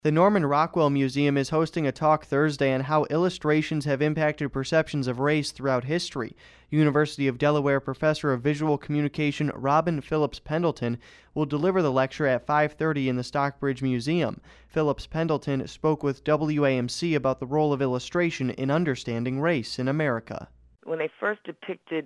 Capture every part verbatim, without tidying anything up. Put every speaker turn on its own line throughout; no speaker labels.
The Norman Rockwell Museum is hosting a talk Thursday on how illustrations have impacted perceptions of race throughout history. University of Delaware professor of visual communication Robin Phillips Pendleton will deliver the lecture at five thirty in the Stockbridge Museum. Phillips Pendleton spoke with W A M C about the role of illustration in understanding race in America.
When they first depicted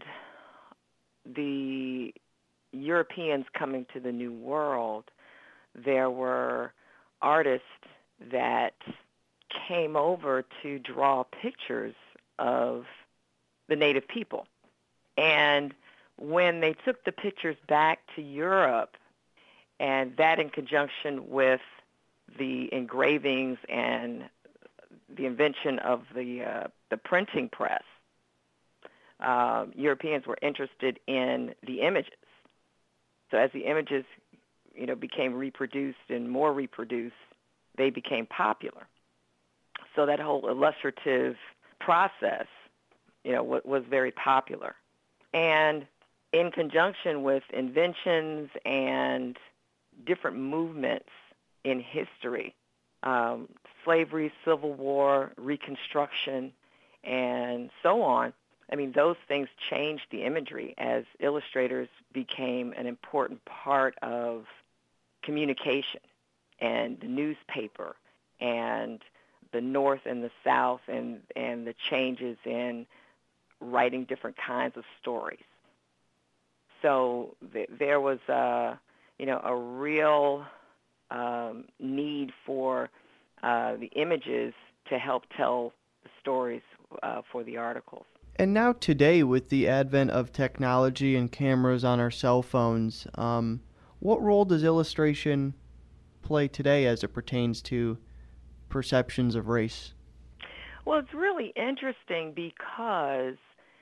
the Europeans coming to the New World, there were artists that came over to draw pictures of the native people. And when they took the pictures back to Europe, and that in conjunction with the engravings and the invention of the uh, the printing press, uh, Europeans were interested in the images. So as the images you know, became reproduced and more reproduced, they became popular. So that whole illustrative process, you know, w- was very popular. And in conjunction with inventions and different movements in history, um, slavery, Civil War, Reconstruction, and so on, I mean, those things changed the imagery as illustrators became an important part of communication and the newspaper and the North and the South and, and the changes in writing different kinds of stories. So th- there was, a, you know, a real um, need for uh, the images to help tell the stories uh, for the articles.
And now today, with the advent of technology and cameras on our cell phones, um, what role does illustration play today as it pertains to perceptions of race?
Well, it's really interesting because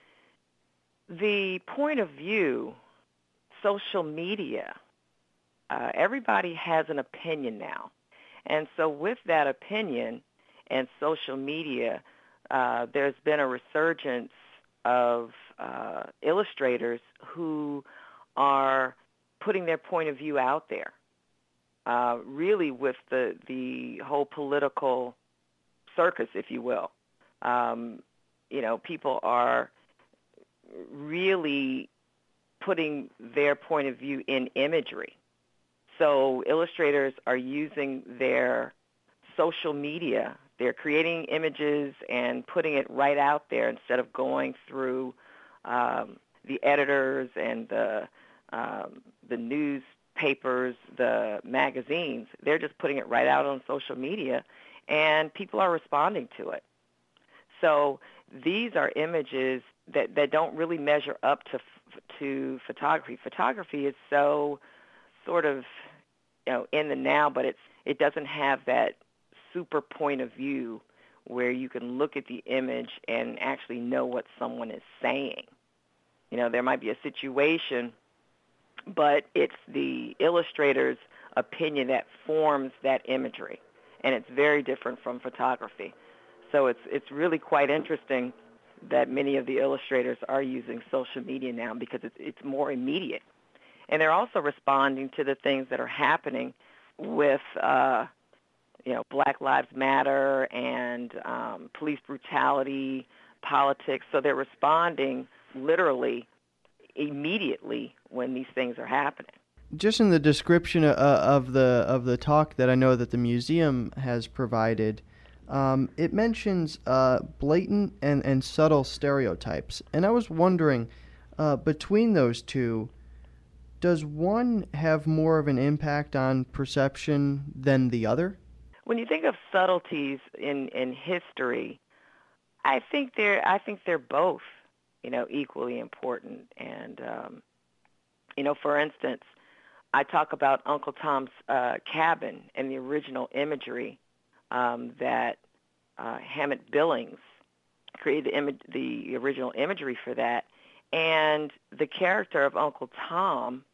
the point of view, social media, uh, everybody has an opinion now. And so with that opinion and social media, uh, there's been a resurgence of uh, illustrators who are putting their point of view out there, uh, really with the, the whole political circus, if you will. Um, you know, people are really putting their point of view in imagery. So illustrators are using their social media. They're creating images and putting it right out there instead of going through um, the editors and the um, the newspapers, the magazines. They're just putting it right out on social media, and people are responding to it. So these are images that, that don't really measure up to to photography. Photography is so sort of, you know, in the now, but it's it doesn't have that super point of view where you can look at the image and actually know what someone is saying. You know, there might be a situation, but it's the illustrator's opinion that forms that imagery, and it's very different from photography. So it's it's really quite interesting that many of the illustrators are using social media now because it's it's more immediate. And they're also responding to the things that are happening with, uh, you know, Black Lives Matter and um, police brutality, politics. So they're responding literally immediately when these things are happening.
Just in the description uh, of the of the talk that I know that the museum has provided, um, it mentions uh, blatant and, and subtle stereotypes. And I was wondering, uh, between those two, does one have more of an impact on perception than the other?
When you think of subtleties in, in history, I think they're I think they're both, you know, equally important. And um, you know, for instance, I talk about Uncle Tom's uh, Cabin and the original imagery um, that uh, Hammett Billings created the, image, the original imagery for that, and the character of Uncle Tom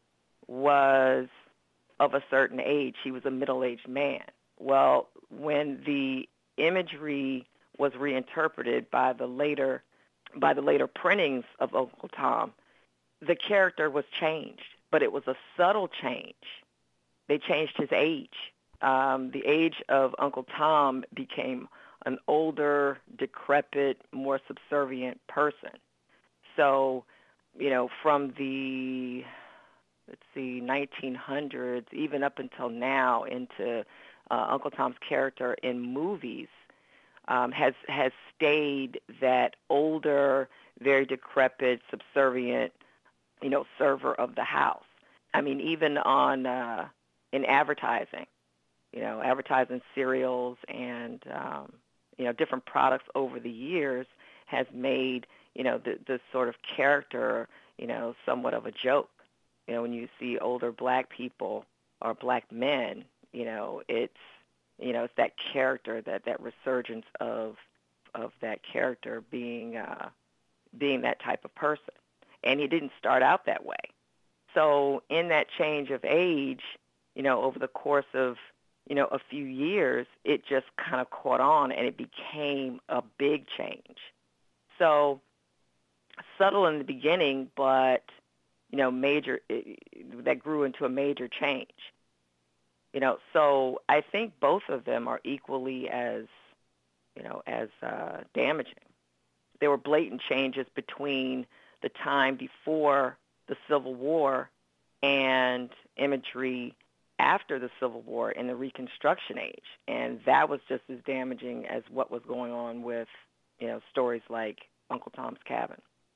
was of a certain age. He was a middle-aged man. Well, when the imagery was reinterpreted by the later by the later printings of Uncle Tom, the character was changed, but it was a subtle change. They changed his age. um, the age of Uncle Tom became an older, decrepit, more subservient person. So, you know, from the, let's see, nineteen hundreds, even up until now, into uh, Uncle Tom's character in movies, um, has has stayed that older, very decrepit, subservient, you know, server of the house. I mean, even on uh, in advertising, you know, advertising cereals and um, you know, different products over the years has made, you know, the, this sort of character, you know, somewhat of a joke. You know, when you see older black people or black men, you know, it's, you know, it's that character, that, that resurgence of of that character being uh, being that type of person. And he didn't start out that way. So in that change of age, you know, over the course of, you know, a few years, it just kind of caught on and it became a big change. So subtle in the beginning, but, you know, major, it, that grew into a major change. You know, so I think both of them are equally as, you know, as uh, damaging. There were blatant changes between the time before the Civil War and imagery after the Civil War in the Reconstruction age. And that was just as damaging as what was going on with, you know, stories like Uncle Tom's Cabin.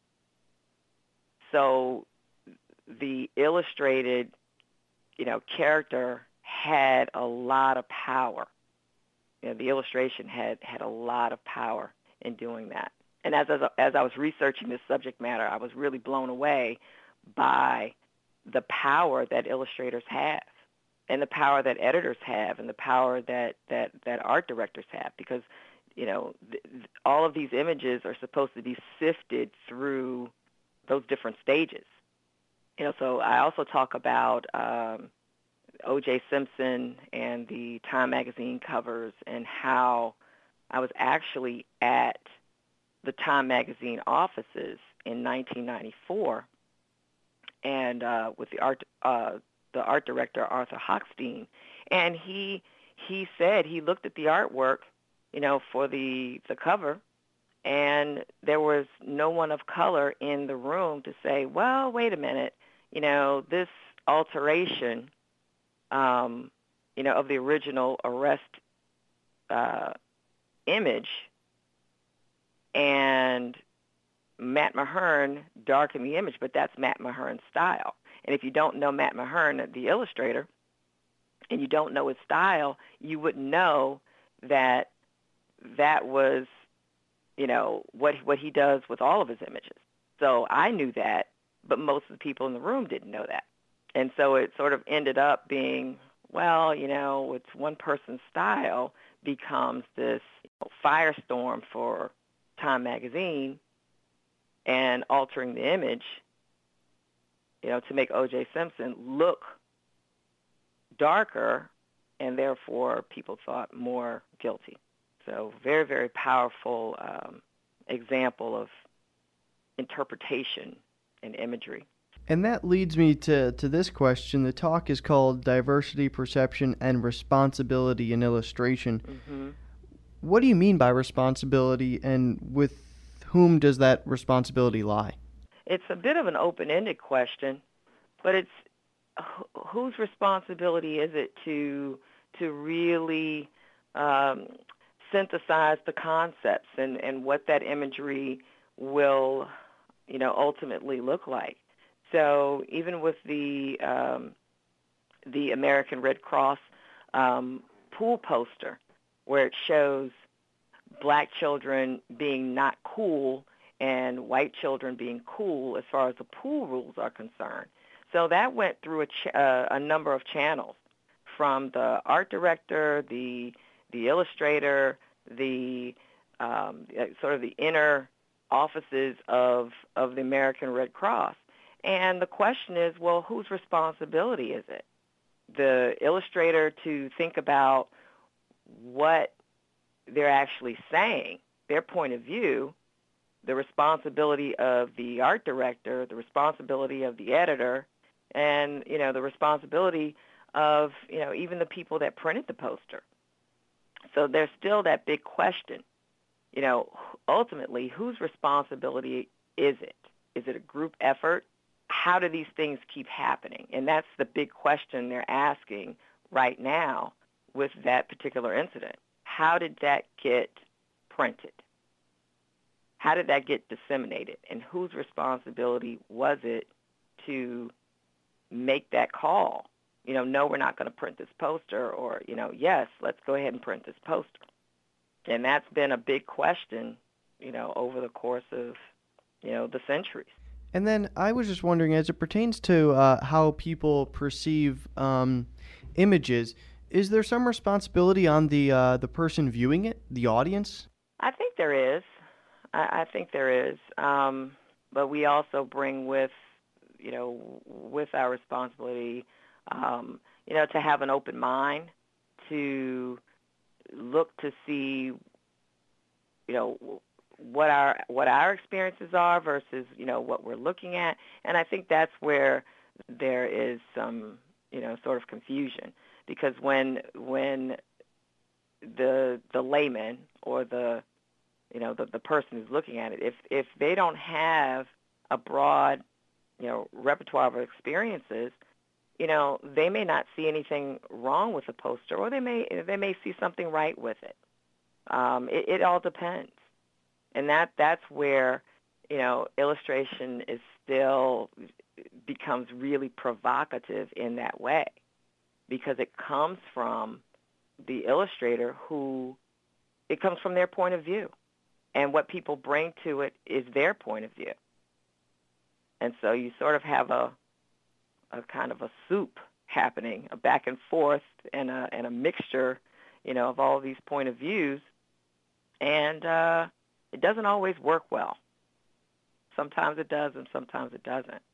So the illustrated, you know, character had a lot of power. You know, the illustration had, had a lot of power in doing that. And as, as as I was researching this subject matter, I was really blown away by the power that illustrators have, and the power that editors have, and the power that, that, that art directors have, because, you know, th- th- all of these images are supposed to be sifted through those different stages. You know, so I also talk about um, O J Simpson and the Time magazine covers, and how I was actually at the Time magazine offices in nineteen ninety-four, and uh, with the art uh, the art director Arthur Hochstein, and he he said he looked at the artwork, you know, for the the cover, and there was no one of color in the room to say, well, wait a minute, you know, this alteration, um, you know, of the original arrest uh, image, and Matt Mahern darkened the image, but that's Matt Mahern's style. And if you don't know Matt Mahern, the illustrator, and you don't know his style, you wouldn't know that that was, you know, what what he does with all of his images. So I knew that, but most of the people in the room didn't know that. And so it sort of ended up being, well, you know, it's one person's style becomes this, you know, firestorm for Time magazine, and altering the image, you know, to make O J Simpson look darker, and therefore people thought more guilty. So very, very powerful um, example of interpretation and imagery.
And that leads me to, to this question. The talk is called Diversity, Perception, and Responsibility in Illustration.
Mm-hmm.
What do you mean by responsibility, and with whom does that responsibility lie?
It's a bit of an open-ended question, but it's wh- whose responsibility is it to to really um, synthesize the concepts and, and what that imagery will, you know, ultimately look like. So even with the um, the American Red Cross um, pool poster, where it shows black children being not cool and white children being cool as far as the pool rules are concerned. So that went through a, ch- uh, a number of channels, from the art director, the the illustrator, the um, sort of the inner offices of of the American Red Cross. And the question is, well, whose responsibility is it? The illustrator to think about what they're actually saying, their point of view, the responsibility of the art director, the responsibility of the editor, and, you know, the responsibility of, you know, even the people that printed the poster. So there's still that big question, you know, ultimately, whose responsibility is it? Is it a group effort? How do these things keep happening? And that's the big question they're asking right now with that particular incident. How did that get printed? How did that get disseminated? And whose responsibility was it to make that call? You know, no, we're not going to print this poster, or, you know, yes, let's go ahead and print this poster. And that's been a big question, you know, over the course of, you know, the centuries.
And then I was just wondering, as it pertains to uh, how people perceive um, images, is there some responsibility on the uh, the person viewing it, the audience?
I think there is. I, I think there is. Um, but we also bring with, you know, with our responsibility, um, you know, to have an open mind, to look to see, you know, what our what our experiences are versus, you know, what we're looking at. And I think that's where there is some, you know, sort of confusion, because when when the the layman or the you know the, the person who's looking at it, if if they don't have a broad, you know, repertoire of experiences, you know, they may not see anything wrong with the poster, or they may they may see something right with it. Um, it, it all depends. And that that's where, you know, illustration is still becomes really provocative in that way, because it comes from the illustrator who, it comes from their point of view. And what people bring to it is their point of view. And so you sort of have a a kind of a soup happening, a back and forth and a, and a mixture, you know, of all of these point of views. And uh, it doesn't always work well. Sometimes it does and sometimes it doesn't.